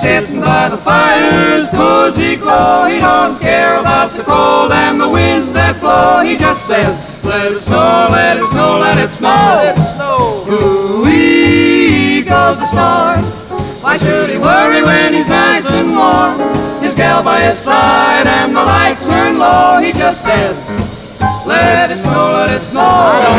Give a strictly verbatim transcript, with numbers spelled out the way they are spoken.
sitting by the fire's cozy glow. He don't care about the cold and the winds that blow. He just says, let it snow, let it snow, let it snow. Let it snow. Ooh-wee goes the star. Why should he worry when he's nice and warm? His gal by his side and the lights turn low. He just says, let it snow, let it snow.